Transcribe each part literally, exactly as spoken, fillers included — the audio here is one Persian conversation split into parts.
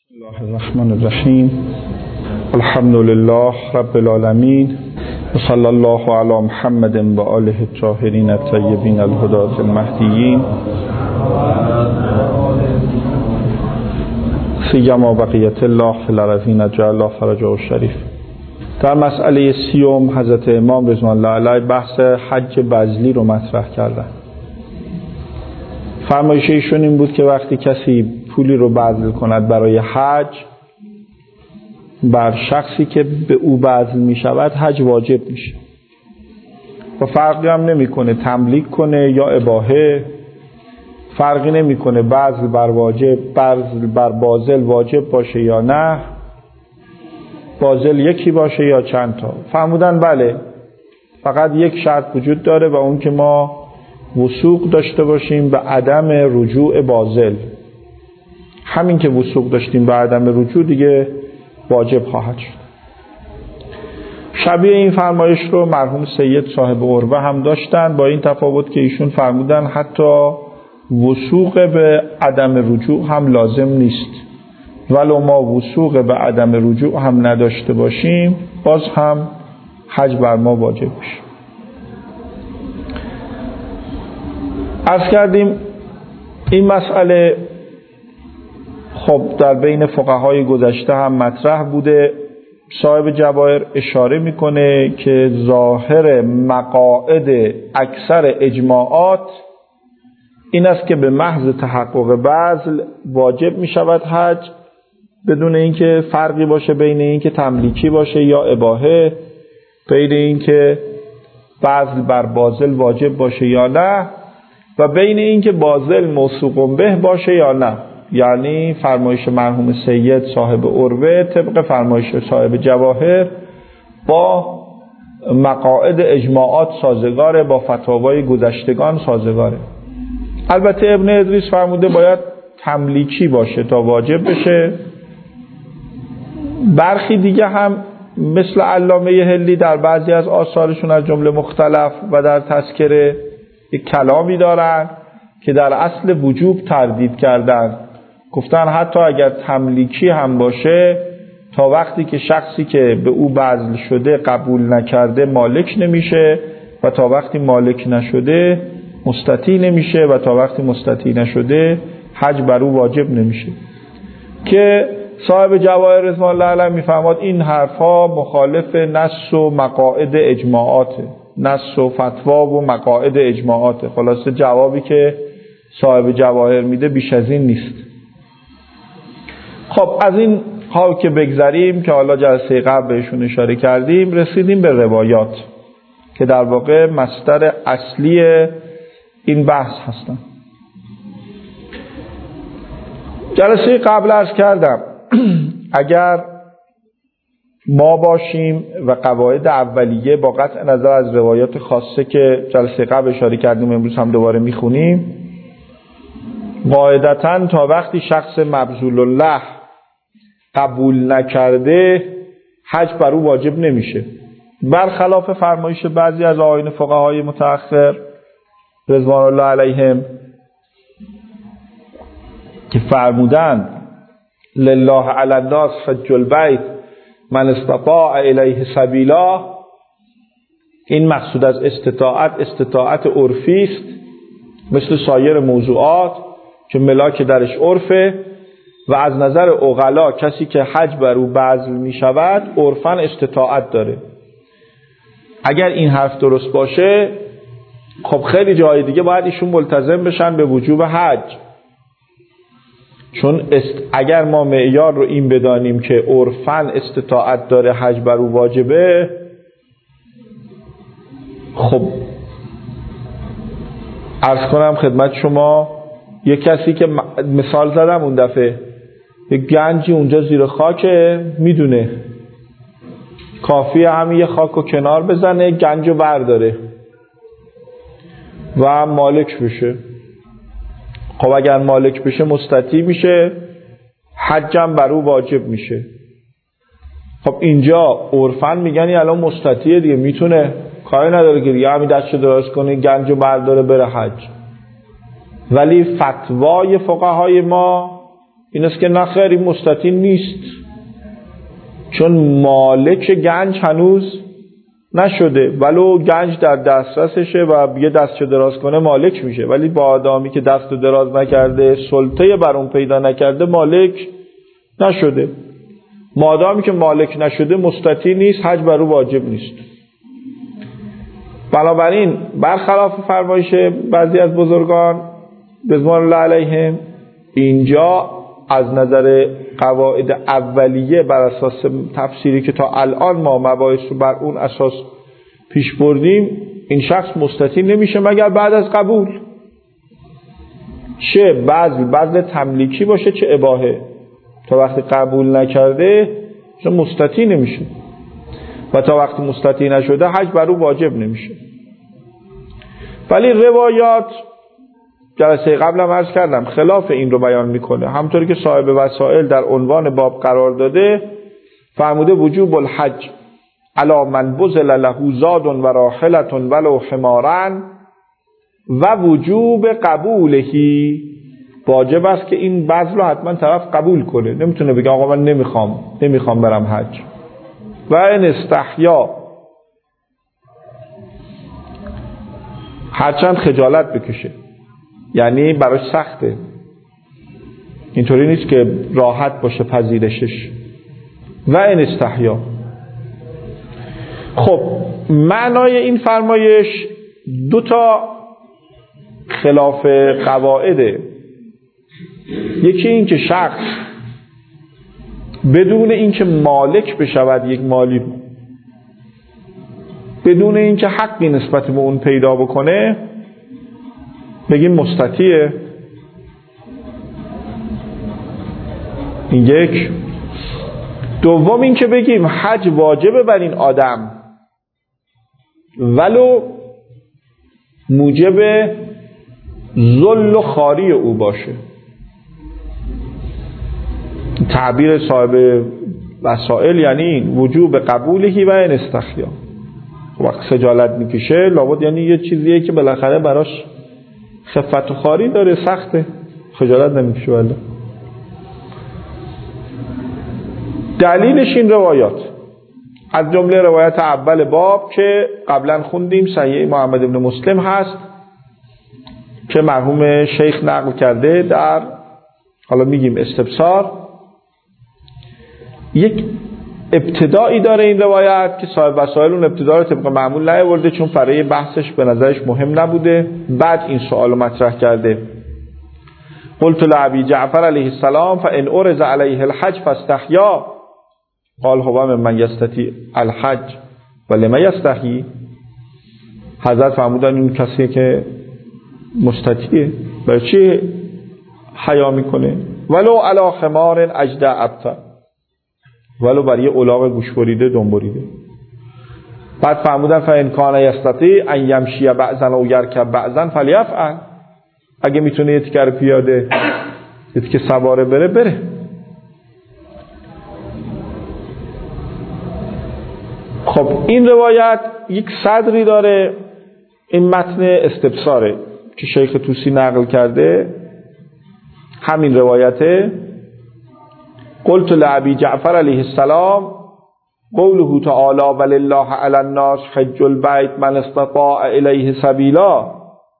الله الرحمن الرحیم. الحمد لله رب العالمین و صلی الله علی محمد و آله الطاهرین الطیبین الهداة المهدیین سیما بقیت الله فی الارضین جعل الله فرجه الشریف. در مسئله سیوم حضرت امام رضوان الله علیه بحث حج بذلی رو مطرح کردن. فرمایش ایشون این بود که وقتی کسی پولی رو بذل کند برای حج، بر شخصی که به او بذل می شود حج واجب میشه و فرقی هم نمی کنه تملیک کنه یا اباحه، فرقی نمی کنه بذل بر واجب بذل بر باذل واجب باشه یا نه، باذل یکی باشه یا چند تا. فرمودن بله، فقط یک شرط وجود داره و اون که ما وثوق داشته باشیم به عدم رجوع باذل. همین که وثوق داشتیم به عدم رجوع دیگه واجب خواهد شد. شبیه این فرمایش رو مرحوم سید صاحب عروه هم داشتن، با این تفاوت که ایشون فرمودن حتی وثوق به عدم رجوع هم لازم نیست، ولو ما وثوق به عدم رجوع هم نداشته باشیم باز هم حج بر ما واجب میشه. عرض کردیم این مسئله خب در بین فقهای گذشته هم مطرح بوده. صاحب جواهر اشاره میکنه که ظاهر مقاعد اکثر اجماعات این است که به محض تحقق بذل واجب میشود حج، بدون اینکه فرقی باشه بین اینکه تملیکی باشه یا اباحه، بین اینکه بذل بر باذل واجب باشه یا نه، و بین اینکه باذل موثوق به باشه یا نه. یعنی فرمایش مرحوم سید صاحب عروه طبق فرمایش صاحب جواهر با مقاعد اجماعات سازگاره، با فتاوای گذشتگان سازگاره. البته ابن ادریس فرموده باید تملیکی باشه تا واجب بشه. برخی دیگه هم مثل علامه هلی در بعضی از آثارشون از جمله مختلف و در تذکره یک کلامی دارن که در اصل وجوب تردید کردن، گفتن حتی اگر تملیکی هم باشه تا وقتی که شخصی که به او بذل شده قبول نکرده مالک نمیشه و تا وقتی مالک نشده مستطیع نمیشه و تا وقتی مستطیع نشده حج بر او واجب نمیشه. که صاحب جواهر رضوان الله علیه میفرماد این حرفا مخالف نص و مقاعد اجماعاته، نص و فتوا و مقاعد اجماعاته. خلاصه جوابی که صاحب جواهر میده بیش از این نیست. خب از این ها که بگذریم که حالا جلسه قبل بهشون اشاره کردیم، رسیدیم به روایات که در واقع مصدر اصلی این بحث هستن. جلسه قبل عرض کردم اگر ما باشیم و قواعد اولیه با قطع نظر از روایات خاصه که جلسه قبل اشاره کردیم امروز هم دوباره میخونیم، قاعدتاً تا وقتی شخص مبذول الله قبول نکرده حج بر او واجب نمیشه، برخلاف فرمایش بعضی از آیین فقهای متأخر رضوان الله علیهم که فرمودند لله علی الناس حج البیت من استطاع الیه سبیلا. این مقصود از استطاعت استطاعت عرفی است مثل سایر موضوعات که ملاک درش عرفه و از نظر عقلا کسی که حج بر او بذل می شود عرفاً استطاعت داره. اگر این حرف درست باشه خب خیلی جای دیگه باید ایشون ملتزم بشن به وجوب حج، چون است اگر ما معیار رو این بدانیم که عرفاً استطاعت داره حج بر او واجبه، خب عرض کنم خدمت شما یک کسی که مثال زدم اون دفعه یک گنجی اونجا زیر خاکه، میدونه کافیه همین یه خاک رو کنار بزنه گنج رو برداره و مالک بشه. خب اگر مالک بشه مستطیع میشه، حجم بر او واجب میشه. خب اینجا عرفاً میگن الان مستطیع دیگه، میتونه، کاری نداره که دیگه همین دستشو دراز کنه گنج رو برداره بره حج. ولی فتوای فقهای ما این است که نخیر این مستطیل نیست، چون مالک گنج هنوز نشده، ولو گنج در دسترسشه و یه دستشو دراز کنه مالک میشه، ولی با آدمی که دستو دراز نکرده، سلطه بر اون پیدا نکرده، مالک نشده. مادامی که مالک نشده مستطیع نیست، حج بر او واجب نیست. بنابراین برخلاف فرمایش بعضی از بزرگان رضوان الله علیهم، اینجا از نظر قواعد اولیه بر اساس تفسیری که تا الان ما مباحث رو بر اون اساس پیش بردیم، این شخص مستطیع نمیشه مگر بعد از قبول، چه بذل بذل تملیکی باشه چه اباحه. تا وقتی قبول نکرده چون مستطیع نمیشه و تا وقتی مستطیع نشده حج بر او واجب نمیشه. ولی روایات جلسه قبلم عرض کردم خلاف این رو بیان میکنه. همطوری که صاحب وسائل در عنوان باب قرار داده فرموده وجوب الحج علی من بذل له زاد و راحلة ولو حمارا و وجوب قبولهی، واجب است که این بذل رو حتما طرف قبول کنه، نمیتونه بگه آقا من نمیخوام نمیخوام برم حج. و این استحیا، هرچند خجالت بکشه، یعنی براش سخته، اینطوری نیست که راحت باشه پذیرشش. و این استحیا. خب معنای این فرمایش دو تا خلاف قواعده. یکی این که شخص بدون اینکه مالک بشود یک مالی، بدون اینکه حقی نسبت به اون پیدا بکنه، بگیم مستطیعه. این یک. دوم این که بگیم حج واجبه بر این آدم ولو موجب ذل و خواری او باشه. تعبیر صاحب وسائل یعنی این وجوب قبولهی و این استحیا. وقت خجالت میکشه لابد یعنی یه چیزیه که بالاخره براش خفت و خواری داره، سخته، خجالت نمیکشه. ولی دلیلش این روایات، از جمله روایت اول باب که قبلا خوندیم صحیح محمد ابن مسلم هست که مرحوم شیخ نقل کرده در حالا میگیم استبصار. یک ابتدایی داره این روایت که صاحب وسائل اون ابتدا رو طبق معمول نیاورده چون برای بحثش به نظرش مهم نبوده. بعد این سوال رو مطرح کرده: قلت لأبی جعفر علیه السلام فإن أرز علیه الحج فاستحیا قال هو ممن یستطیع الحج ولم یستحی. حضرت فرمودن این کسی که مستطیعه برای چی حیا میکنه؟ ولو علی خمار اجدع ابتر، ولو برای الاغ گوش بریده دم بریده. بعد فرمودن فإن کان یستطیع ان یمشی بعضا و یرکب بعضا فلیفعل، اگه میتونه یه تیکه پیاده یه تیکه سواره بره بره. خب این روایت یک صدری داره، این متن استبصاره که شیخ طوسی نقل کرده، همین روایته. قلت لأبی جعفر علیه السلام قوله تعالی ولله علی الناس حج البیت من استطاع الیه سبیلا.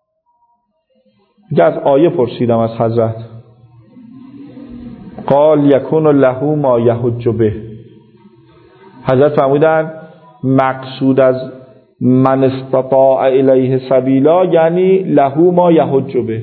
از آیه پرسیدم از حضرت، قال یکون له ما یحج به. حضرت فرمودن مقصود از من استطاع الیه سبیلا یعنی له ما یحج به.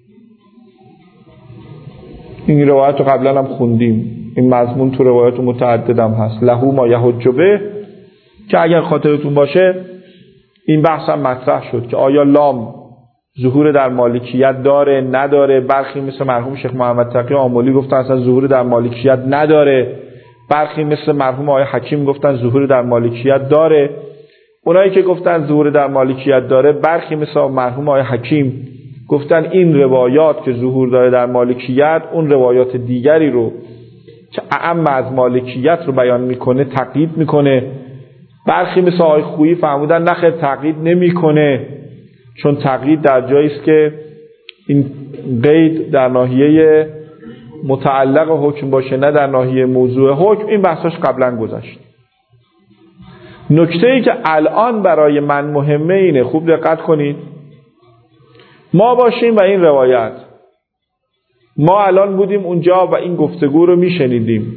این روایت رو قبلا هم خوندیم، این مضمون تو روایت متعددم هست، له ما یحج به، که اگر خاطرتون باشه این بحث هم مطرح شد که آیا لام ظهور در مالکیت داره نداره. برخی مثل مرحوم شیخ محمد تقی آملی گفتن اصلا ظهور در مالکیت نداره، برخی مثل مرحوم آقای حکیم گفتن ظهور در مالکیت داره. اونایی که گفتن ظهور در مالکیت داره، برخی مثل مرحوم آقای حکیم گفتن این روایات که ظهور داره در مالکیت اون روایات دیگری رو که اعم از مالکیت رو بیان میکنه تقیید میکنه. برخی مثل آقای خویی فرمودن نخیر تقیید نمیکنه، چون تقیید در جایی است که این قید در ناحیه متعلق حکم باشه نه در ناحیه موضوع حکم، این بحثاش قبلا گذشت. نکته ای که الان برای من مهمه اینه، خوب دقت کنید، ما باشیم و این روایت، ما الان بودیم اونجا و این گفتگو رو میشنیدیم.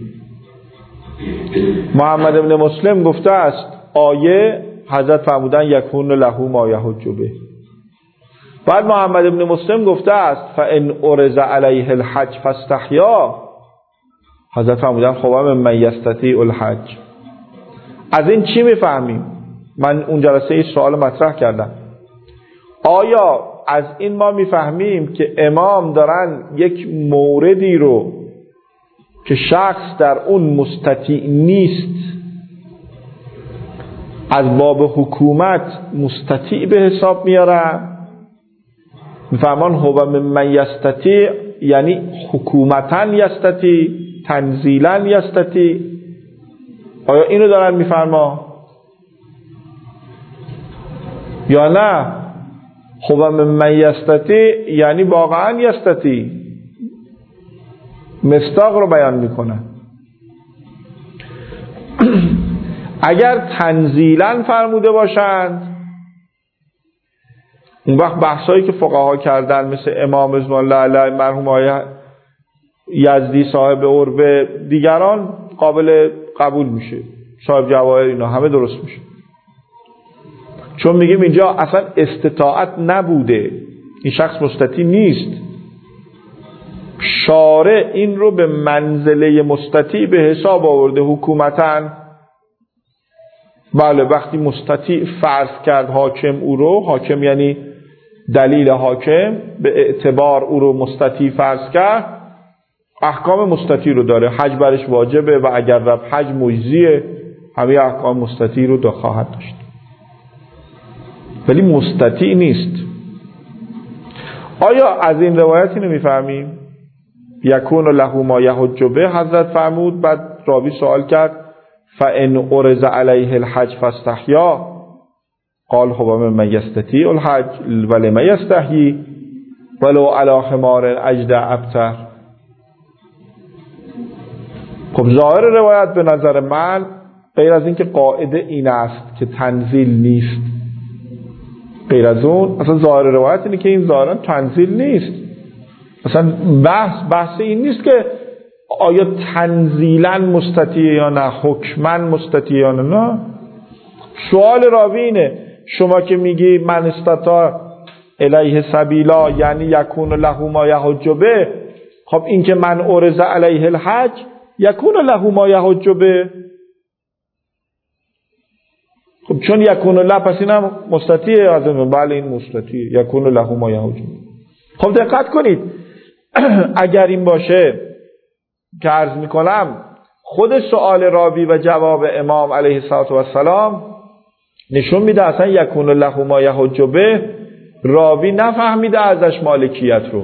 محمد ابن مسلم گفته است آیه حضرت فرمودن یکون له ما یحج به. بعد محمد ابن مسلم گفته است فان ارز علیه الحج فاستحیا. حضرت فرمودن خب من یستطیع الحج. از این چی میفهمیم؟ من اون جلسه این سوال مطرح کردم. آیا از این ما میفهمیم که امام دارن یک موردی رو که شخص در اون مستطیع نیست از باب حکومت مستطیع به حساب میارن؟ میفهمان هو من یستطیع یعنی حکومتاً یستطیع، تنزیلاً یستطیع. آیا اینو دارن میفرما یا نه خب من یستطیع یعنی واقعا یستطیع؟ مصداق رو بیان میکنن. اگر تنزیلاً فرموده باشند اون وقت بحثایی که فقها کردن مثل امام رضوان الله علیه، مرحوم آقای یزدی صاحب عربه، دیگران قابل قبول میشه، صاحب جواهر، اینا همه درست میشه. چون میگیم اینجا اصلا استطاعت نبوده، این شخص مستطیع نیست، شارع این رو به منزله مستطیع به حساب آورده حکومتاً. بله وقتی مستطیع فرض کرد حاکم او رو، حاکم یعنی دلیل حاکم، به اعتبار او رو مستطیع فرض کرد، احکام مستطیع رو داره، حج برش واجبه و اگر رفت حج مجزیه، همه احکام مستطیع رو خواهد داشت. ولی مستطیع نیست. آیا از این روایت اینو میفهمیم یکون له ما یحج به؟ حضرت فرمود، بعد راوی سوال کرد فان ارز علیه الحج فاستحیا قال هو من یستطیع الحج ولم یستحیی ولو علی حمار اجدع ابتر. خب ظاهر روایت به نظر من غیر از این که قاعده این است که تنزیل نیست، غیر از اون اصلا ظاهر روایت اینه که این ظاهرا تنزیل نیست. اصلا بحث بحث این نیست که آیا تنزیلا مستطیع یا نه، حکما مستطیع یا نه. سوال راوی اینه، شما که میگی من استطاع الیه سبیلا یعنی یکون له ما یحج به، خب این که من ارز علیه الحج یکون له ما یحج به، خب چون یکون له پس اینم مستطیع، از بله این مستطیع یکون له ما یحج به. خب دقت کنید اگر این باشه که عرض میکنم خود سؤال راوی و جواب امام علیه السلام نشون میده اصلا یکون له ما یحج به راوی نفهمیده ازش مالکیت رو.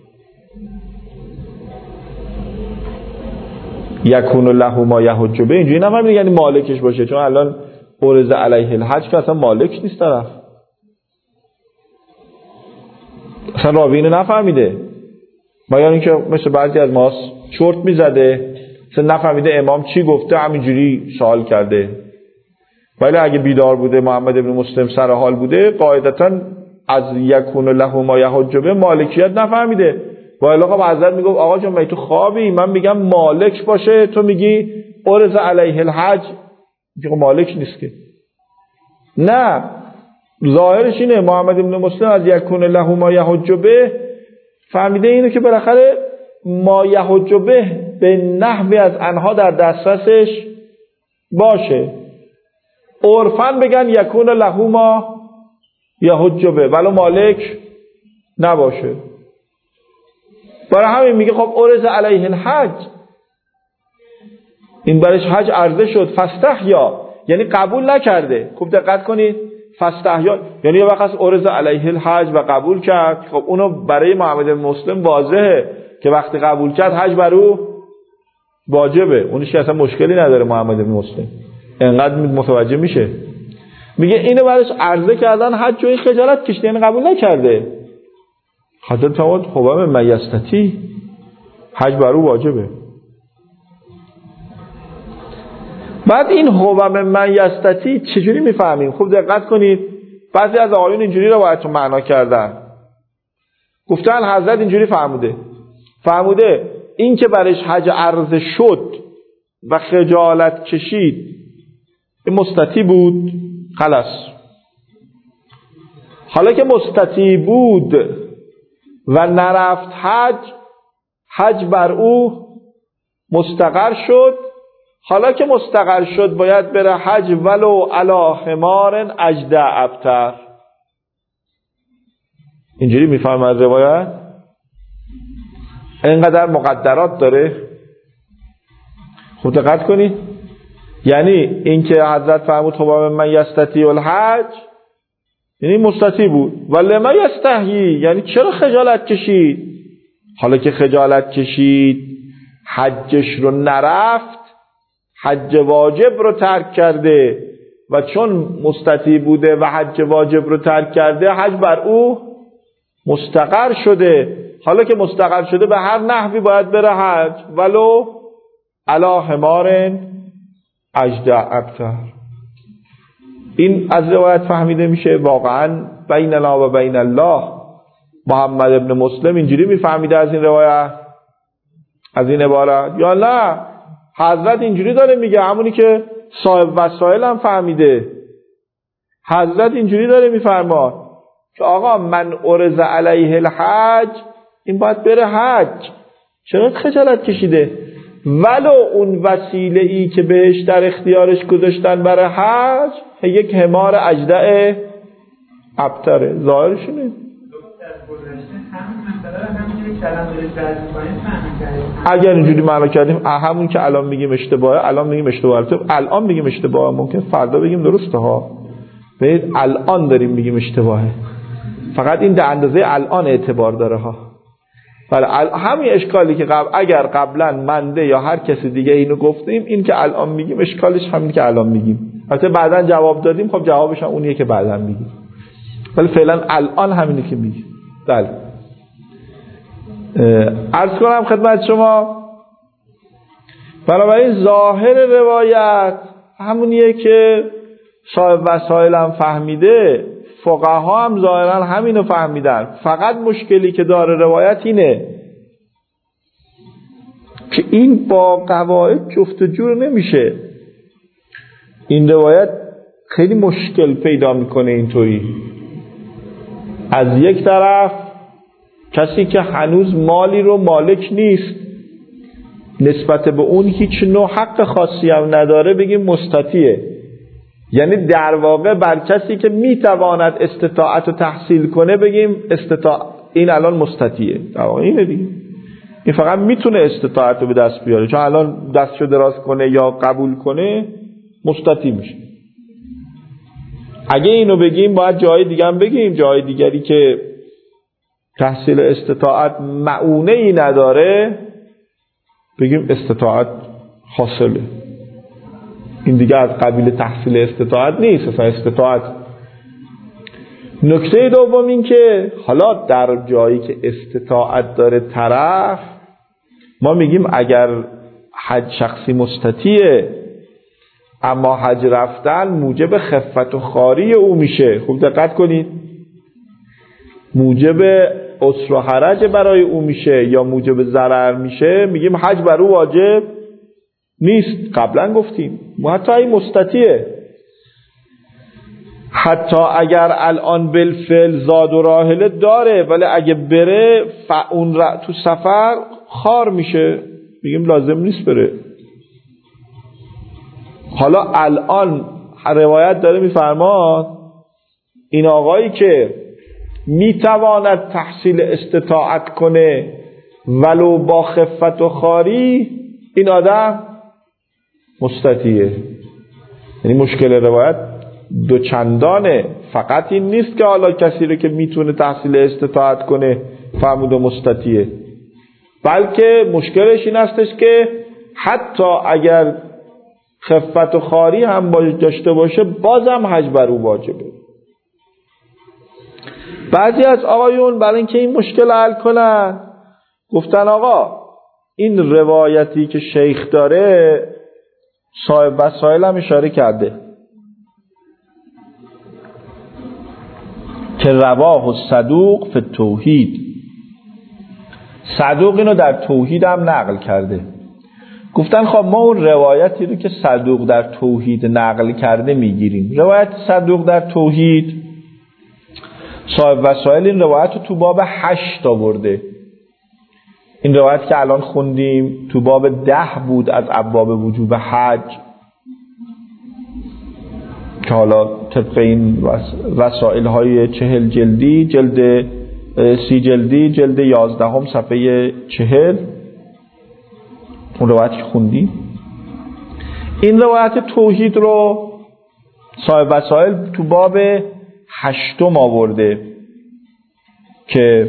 یکون له ما یحج به اینجوری نفهمیده یعنی مالکش باشه، چون الان ارز علیه الحج که اصلا مالک نیست طرف، اصلا راوی اینو نفهمیده. بیان اینکه مثل بعضی از ماست چرت میزده، اصلا نفهمیده امام چی گفته، همینجوری سوال کرده. ولی اگه بیدار بوده، محمد ابن مسلم سر حال بوده، قاعدتا از یکون له ما یحج به مالکیت نفهمیده. با علاقه به حضرت میگفت آقا جان من تو خوابی، من میگم مالک باشه، تو میگی ارز علیه الحج، میگه مالک نیست که. نه، ظاهرش اینه محمد ابن مسلم از یکون له ما یحج به فهمیده اینه که بالاخره ما یحج به به نحوی از انها در دسترسش باشه، عرفاً بگن یکون له ما یحج به ولو مالک نباشه. برای همین میگه خب ارز علیه الحج، این برش حج عرضه شد، فاستحیا یعنی قبول نکرده. خوب دقت کنید، فاستحیا یعنی یه وقت ارز علیه الحج و قبول کرد. خب اونو برای محمد مسلم واضحه که وقتی قبول کرد حج بر او واجبه، اونش که اصلا مشکلی نداره. محمد مسلم انقدر متوجه میشه، میگه اینو برش عرضه کردن حج و این خجالت کشیده، یعنی قبول نکرده. حضرت فرمود خب من یستطیع، حج بر او واجبه. بعد این هوم من یستطیع چجوری میفهمیم؟ خوب دقت کنید. بعضی از آقایون اینجوری رو باید تو معنا کردن، گفتن حضرت اینجوری فرموده فرموده این که برش حج عرضه شد و خجالت کشید این مستطیع بود، خلاص. حالا که مستطیع بود و نرفت حج، حج بر او مستقر شد. حالا که مستقر شد باید بره حج ولو علی حمار اجدع ابتر. اینجوری میفهم از روایت؟ اینقدر مقدرات داره. خوب دقت کنید. یعنی اینکه حضرت فرمود هوم من یستطیع الحج، یعنی مستطیع بود. ولی من یستحیی، یعنی چرا خجالت کشید؟ حالا که خجالت کشید حجش رو نرفت، حج واجب رو ترک کرده و چون مستطیع بوده و حج واجب رو ترک کرده حج بر او مستقر شده. حالا که مستقر شده به هر نحوی باید بره حج ولو علی حمار اجدع ابتر. این از روایت فهمیده میشه واقعا بیننا و بین الله. محمد ابن مسلم اینجوری میفهمیده از این روایت، از این عبارت، یا نه حضرت اینجوری داره میگه همونی که صاحب وسائل هم فهمیده. حضرت اینجوری داره میفرماد که آقا من عرض علیه الحج، این باید بره حج، چرا خجالت کشیده؟ ولو اون وسیله ای که بهش در اختیارش گذاشتن برای حج یک حمار اجدع ابتره. ظاهرشونه اگر اینجوری معنا کردیم همون که الان میگیم اشتباهه، الان میگیم اشتباهه، الان میگیم اشتباهه، ممکن فردا بگیم درسته ها. ببین الان داریم میگیم اشتباهه، فقط این در اندازه الان اعتبار داره ها. ولی همین اشکالی که قبل اگر قبلا منده یا هر کسی دیگه اینو گفتیم، این که الان میگیم اشکالش همین که الان میگیم. البته بعداً جواب دادیم، خب جوابش هم اونیه که بعداً میگیم، ولی فعلا الان همینی که میگیم. بله عرض کنم خدمت شما، بنابراین ظاهر روایت همونیه که صاحب وسائل هم فهمیده، فقها هم ظاهرا همینو فهمیدن. فقط مشکلی که داره روایت اینه که این با قواعد جفت و جور نمیشه. این روایت خیلی مشکل پیدا میکنه. اینطوری از یک طرف کسی که هنوز مالی رو مالک نیست، نسبت به اون هیچ نوع حق خاصی هم نداره، بگیم مستطیعه. یعنی در واقع بر کسی که میتواند استطاعت رو تحصیل کنه بگیم استطاعت، این الان مستطیعه. در واقع اینه دیگه، این فقط میتونه استطاعت رو به دست بیاره، چون الان دستشو دراز کنه یا قبول کنه مستطیع میشه. اگه اینو بگیم باید جای دیگه هم بگیم، جای دیگری که تحصیل استطاعت معونه ای نداره بگیم استطاعت حاصله. این دیگه از قبیل تحصیل استطاعت نیست، اصلا استطاعت. نکته دوم این که حالا در جایی که استطاعت داره طرف، ما میگیم اگر حج شخصی مستطیعه اما حج رفتن موجب خفت و خواری او میشه، خوب دقت کنید، موجب عسر و حرج برای او میشه یا موجب ضرر میشه، میگیم حج بر او واجب نیست. قبلا گفتیم حتی این مستطیعه، حتی اگر الان بالفعل زاد و راحله داره، ولی اگه بره اون تو سفر خار میشه، میگیم لازم نیست بره. حالا الان روایت داره میفرماد این آقایی که میتواند تحصیل استطاعت کنه ولو با خفت و خواری، این آدم مستطیعه. یعنی مشکل روایت دو چندانه، فقط این نیست که حالا کسی رو که میتونه تحصیل استطاعت کنه فرمود مستطیعه، بلکه مشکلش این هستش که حتی اگر خفت و خواری هم داشته باشه بازم حج بر او واجبه. بعضی از آقایون برای اینکه این مشکل حل کنن گفتن آقا این روایتی که شیخ داره صاحب وسائل هم اشاره کرده که رواه الصدوق فی التوحید، صدوق اینو در توحید هم نقل کرده. گفتن خب ما اون روایتی رو که صدوق در توحید نقل کرده میگیریم. روایت صدوق در توحید صاحب وسائل این روایت رو تو باب هشت آورده. این روایت که الان خوندیم تو باب ده بود از ابواب وجوب حج، که حالا طبق این وسائل های چهل جلدی، جلد سی جلدی، جلد یازدهم صفحه چهل، اون روایت که خوندیم. این روایت توحید رو صاحب وسائل تو باب هشتم آورده که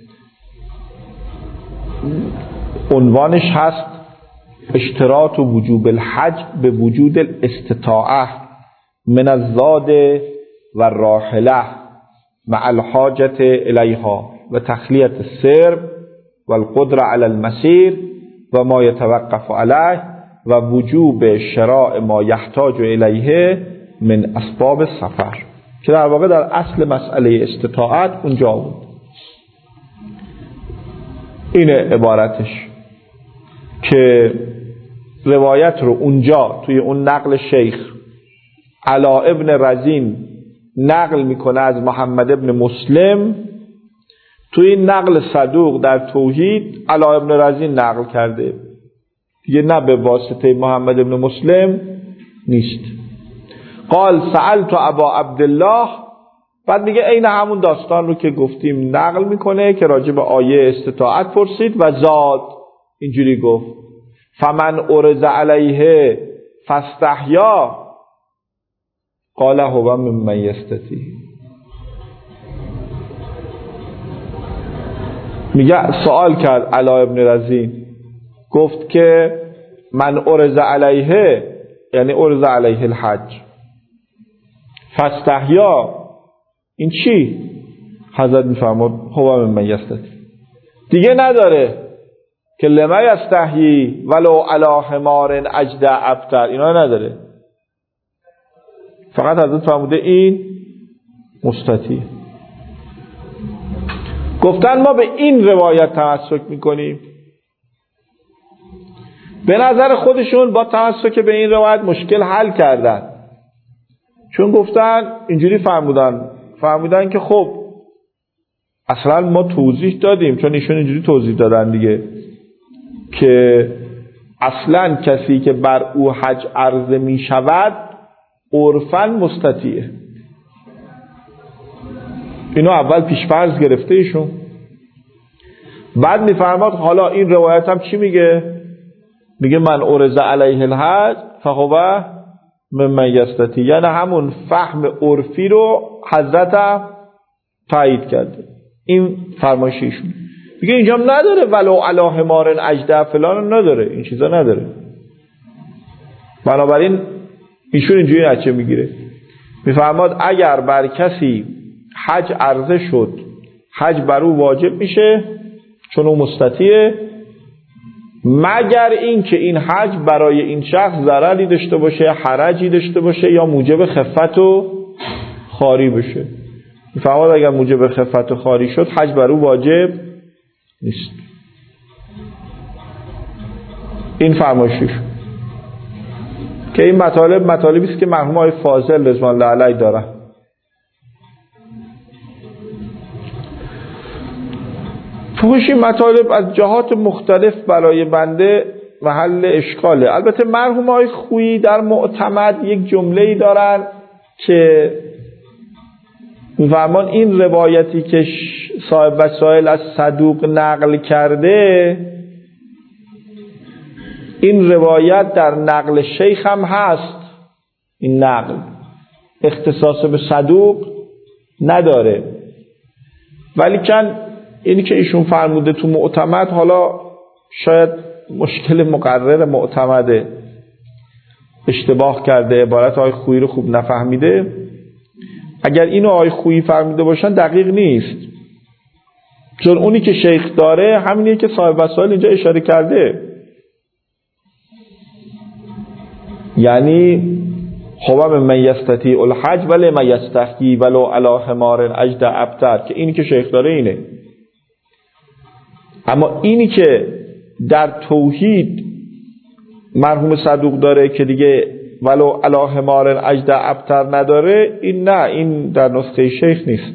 عنوانش هست اشتراط و وجوب الحج به وجود الاستطاعه من الزاد و الراحله مع الحاجة الیها و تخلیة السرب و القدرة على المسیر و ما یتوقف علیه و وجوب شراء ما یحتاج الیه من اسباب السفر، که در واقع در اصل مسئله استطاعت اونجا بود. اینه عبارتش که روایت رو اونجا توی اون نقل شیخ علا ابن رزین نقل میکنه از محمد ابن مسلم، توی نقل صدوق در توحید علا ابن رزین نقل کرده دیگه، نه به واسطه محمد ابن مسلم نیست. قال سألت ابا عبدالله، بعد میگه عین همون داستان رو که گفتیم نقل میکنه که راجع به آیه استطاعت پرسید و زاد اینجوری گفت فمن ارز علیه فاستحیا قال هو ممن یستطیع. میگه سوال کرد علا ابن رزین، گفت که من ارز علیه یعنی ارز علیه الحج، فاستحیا این چی؟ حضرت میفرماد هو ممن یستطیع، دیگه نداره که لما یستحیی ولو علی حمار اجدع ابتر، اینا نداره، فقط حضرت فرموده این مستطیع. گفتن ما به این روایت تمسک میکنیم. به نظر خودشون با تمسک به این روایت مشکل حل کردن، چون گفتن اینجوری فرمودن فرمودن که خب اصلا ما توضیح دادیم، چون ایشون اینجوری توضیح دادن دیگه، که اصلا کسی که بر او حج عرضه می شود عرفاً مستطیعه. اینو اول پیش‌فرض گرفته ایشون. بعد میفرماد حالا این روایت هم چی میگه؟ میگه من ارز علیه الحج فهو ممن یستطیع، یعنی همون فهم عرفی رو حضرت هم تایید کرده. این فرمایش ایشون. میگه اینجا هم نداره ولو علی حمار اجدع فلان، نداره، این چیزا نداره. بنابراین ایشون اینجوری نتیجه میگیره، میفرماد اگر بر کسی حج عرضه شد حج بر او واجب میشه چون او مستطیعه، مگر این که این حج برای این شخص ضرری داشته باشه، حرجی داشته باشه یا موجب خفت و خواری بشه. میفرماد اگر موجب خفت و خواری شد حج بر او واجب نیست. این فرمایشش که این مطالب مطالبی است که مرحوم آقای فاضل رضوان الله علیه دارن. فحوش این مطالب از جهات مختلف برای بنده محل اشکاله. البته مرحوم آقای خویی در معتمد یک جمله‌ای دارن که می‌فرمان این روایتی که صاحب وسائل از صدوق نقل کرده، این روایت در نقل شیخ هم هست، این نقل اختصاص به صدوق نداره، ولی کن اینی که ایشون فرموده تو معتمد، حالا شاید مشکل مقرر معتمده، اشتباه کرده، عبارت آقای خویی رو خوب نفهمیده. اگر اینو آقای خویی فرموده باشن دقیق نیست، چون اونی که شیخ داره همینیه که صاحب وسائل اینجا اشاره کرده، یعنی خواب من یستطیع الحج ولی من یستحیی ولو علی حمار اجدع ابتر، که اینی که شیخ داره اینه. اما اینی که در توحید مرحوم صدوق داره که دیگه ولو علی حمار اجدع ابتر نداره، این نه، این در نسخه شیخ نیست.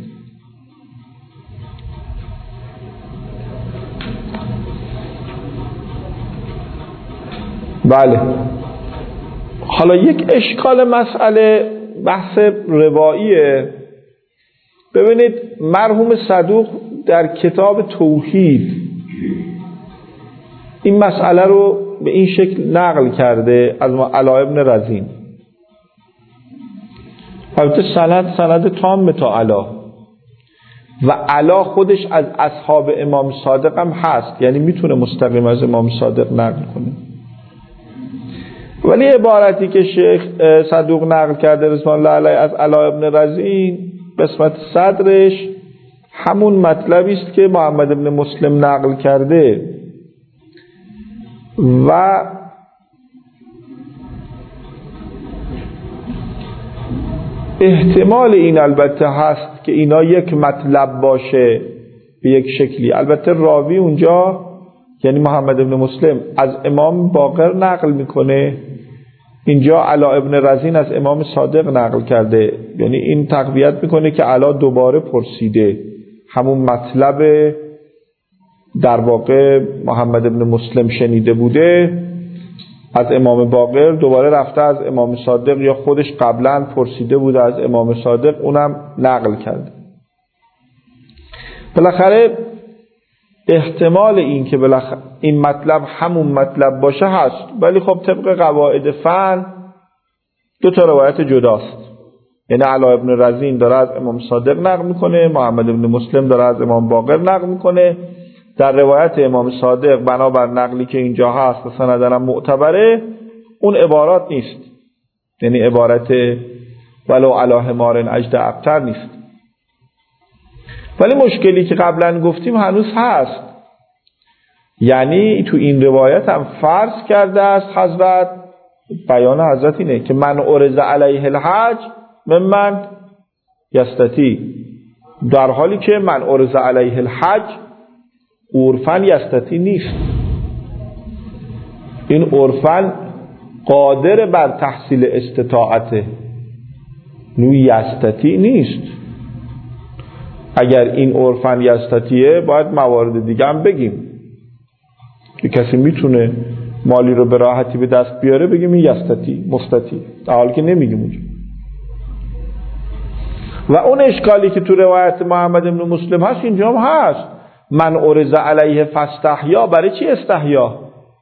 بله. حالا یک اشکال مسئله بحث رواییه. ببینید مرحوم صدوق در کتاب توحید این مسئله رو به این شکل نقل کرده از علا ابن رزین. البته سند سند تام تا علا، و علا خودش از اصحاب امام صادق هم هست، یعنی میتونه مستقیم از امام صادق نقل کنه. ولی عبارتی که شیخ صدوق نقل کرده رضوان الله علیه از علا ابن رزین قسمت صدرش همون مطلبی است که محمد ابن مسلم نقل کرده، و احتمال این البته هست که اینا یک مطلب باشه به یک شکلی. البته راوی اونجا یعنی محمد ابن مسلم از امام باقر نقل میکنه، اینجا علا ابن رزین از امام صادق نقل کرده، یعنی این تقویت میکنه که علا دوباره پرسیده همون مطلب در واقع محمد ابن مسلم شنیده بوده از امام باقر، دوباره رفته از امام صادق یا خودش قبلا پرسیده بوده از امام صادق، اونم نقل کرده. بالاخره احتمال این که بالاخره این مطلب همون مطلب باشه هست، ولی خب طبق قواعد فن دو تا روایت جداست، یعنی علا ابن رزین داره از امام صادق نقل میکنه، محمد ابن مسلم داره از امام باقر نقل میکنه. در روایت امام صادق بنابر نقلی که اینجا هست و سندن معتبره اون عبارات نیست، یعنی عبارت ولو علی حمار اجدع ابتر نیست. ولی مشکلی که قبلا گفتیم هنوز هست، یعنی تو این روایت هم فرض کرده است حضرت، بیان حضرت اینه که من عرض علیه الحج ممن یستطیع، در حالی که من عرض علیه الحج عرفن یستطیع نیست. این عرفن قادر بر تحصیل استطاعته، نوع یستطیع نیست. اگر این عرفن یستطیعه باید موارد دیگه هم بگیم که کسی میتونه مالی رو به راحتی به دست بیاره، بگیم این یستطیع مستطیع، در حالی که نمیگیم اونجا. و اون اشکالی که تو روایت محمد ابن مسلم هست اینجا هم هست، من عرض علیه فاستحیا. برای چی استحیا؟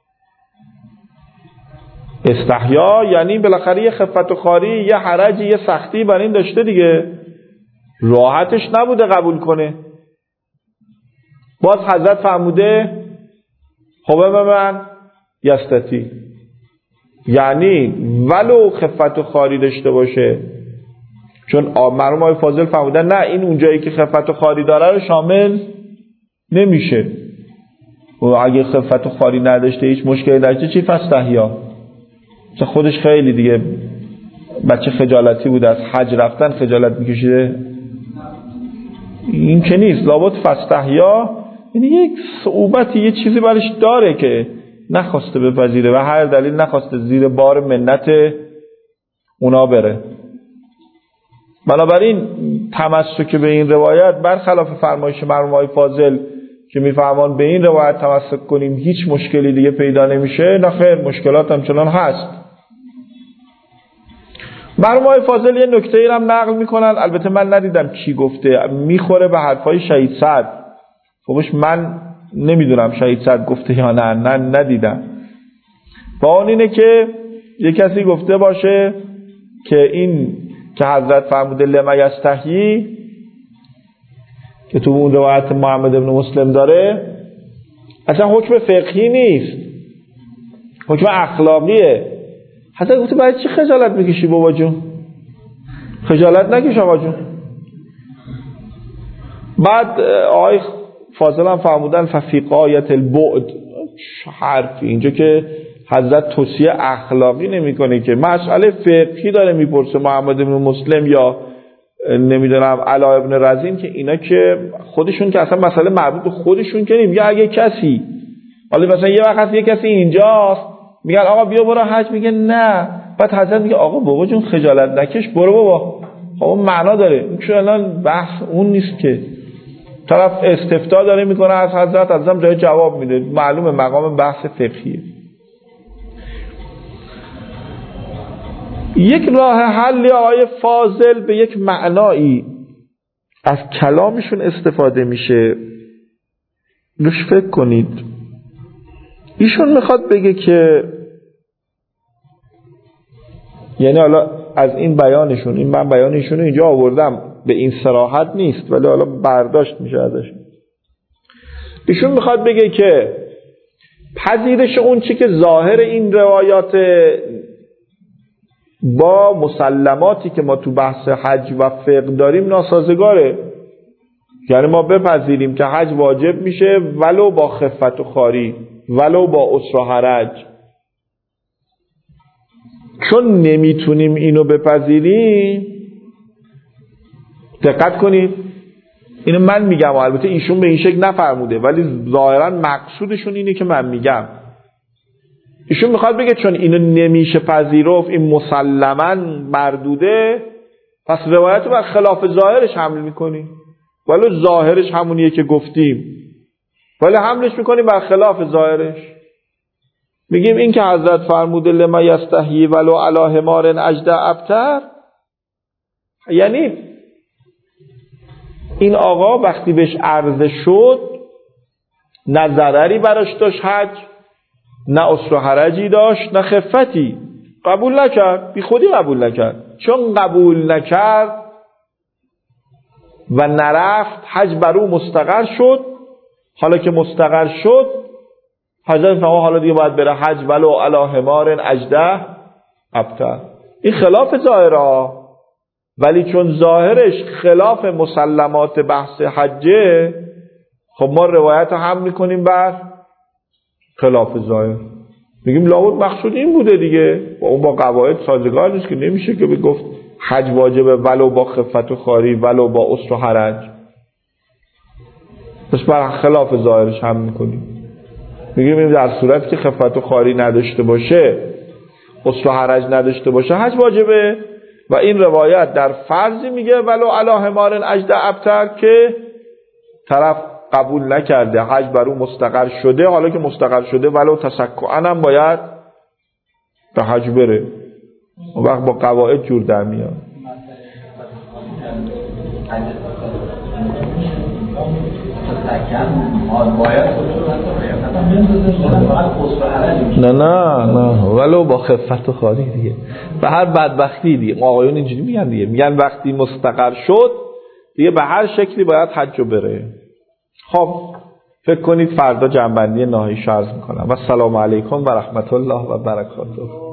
استحیا یعنی بالاخره یه خفت و خاری، یه حرجی، یه سختی برای این داشته دیگه، راحتش نبوده قبول کنه. باز حضرت فرموده خب من یستطیع، یعنی ولو خفت و خاری داشته باشه، چون مرحوم آقای فاضل فرمودن نه، این اونجایی که خفت و خاری داره رو شامل نمیشه، و اگه خفت و خاری نداشته هیچ مشکلی داشته چی فاستحیا؟ مثلا خودش خیلی دیگه بچه خجالتی بوده، از حج رفتن خجالت میکشیده، این که نیست. لابد فاستحیا یعنی یک صعوبتی، یه چیزی برش داره که نخواسته بپذیره و هر دلیل نخواسته زیر بار منت اونا بره. بنابراین تمسک به این روایت برخلاف فرمایش مرحوم آقای فاضل که میفهمان به این روایت تمسک کنیم هیچ مشکلی دیگه پیدا نمیشه، نه خیر، مشکلات همچنان هست. مرحوم آقای فاضل یه نکته ای هم نقل میکنن، البته من ندیدم کی گفته، میخوره به حرفای شهید سعد. خبش من نمیدونم شهید سعد گفته یا نه، نه ندیدم. با اون اینه که یه کسی گفته باشه که این که حضرت فرموده لما یستحیی که تو اون روایت محمد ابن مسلم داره اصلا حکم فقهی نیست، حکم اخلاقیه. حضرت گفته باید چی خجالت میکشی بابا جون؟ خجالت نکش آقا جون. بعد آقای فاضل هم فرمودن ففی غایت البعد. حرفی اینجا که حضرت توصیه اخلاقی نمیکنه که مسئله فقهی داره میپرسه محمد بن مسلم یا نمیدونم علا ابن رزین، که اینا که خودشون که اصلا مسئله مربوط به خودشون که نمیگه. اگه کسی حالا مثلا یه وقت یه کسی اینجاست میگن آقا بیا برو حج، میگه نه، بعد حضرت میگه آقا بابا جون خجالت نکش برو بابا. خب اون معنا داره، این چون الان بحث اون نیست که طرف استفتاء داره میکنه از حضرت، ازم جای جواب میده، معلومه مقام بحث فقهیه. یک راه حل آقای فاضل به یک معنایی از کلامشون استفاده میشه، روش فکر کنید. ایشون میخواد بگه که یعنی حالا از این بیانشون، این من بیانشون رو اینجا آوردم به این صراحت نیست ولی حالا برداشت میشه ازش. ایشون میخواد بگه که پذیرش اون چی که ظاهر این روایات با مسلماتی که ما تو بحث حج و فقه داریم ناسازگاره. یعنی ما بپذیریم که حج واجب میشه ولو با خفت و خواری، ولو با عسر و حرج. چون نمیتونیم اینو بپذیریم، دقت کنید اینو من میگم، البته ایشون به این شکل نفرموده ولی ظاهرا مقصودشون اینه که من میگم. ایشون میخواد بگه چون اینو نمیشه پذیرفت، این مسلماً مردوده، پس روایت رو بر خلاف ظاهرش حمل میکنیم، ولی ظاهرش همونیه که گفتیم ولی حملش میکنیم بر خلاف ظاهرش. میگیم این که حضرت فرموده لما یستحیی ولو علی حمار اجدع ابتر، یعنی این آقا وقتی بهش عرضه شد نه ضرری براش داشت حج، نه عسر و حرجی داشت، نه خفتی، قبول نکرد، بی خودی قبول نکرد. چون قبول نکرد و نرفت، حج بر او مستقر شد. حالا که مستقر شد حضرت فرمود حالا دیگه باید بره حج ولو علی حمار اجدع ابتر. این خلاف ظاهره، ولی چون ظاهرش خلاف مسلمات بحث حجه، خب ما روایت هم میکنیم بر خلاف ظاهر. میگیم لابد مقصود این بوده دیگه، با اون با قواعد سازگار نیست که نمیشه که بگفت حج واجبه ولو با خفت و خواری ولو با عسر و حرج، پس بر خلاف ظاهرش هم میکنیم. میگیم در صورتی که خفت و خواری نداشته باشه، عسر و حرج نداشته باشه، حج واجبه. و این روایت در فرضی میگه ولو علی حمار اجدع ابتر که طرف قبول نکرده، حج بر او مستقر شده. حالا که مستقر شده ولو تسکعاً هم باید به حج بره، اون وقت با قواعد جور در میاد. نه نه نه ولو با خفت و خواری دیگه، به هر بدبختی دیگه. آقایون اینجوری میگن دیگه، میگن وقتی مستقر شد دیگه به هر شکلی باید حج رو بره. خب فکر کنید فردا جنبندی نهایی عرض میکنم و السلام علیکم و رحمت الله و برکاته.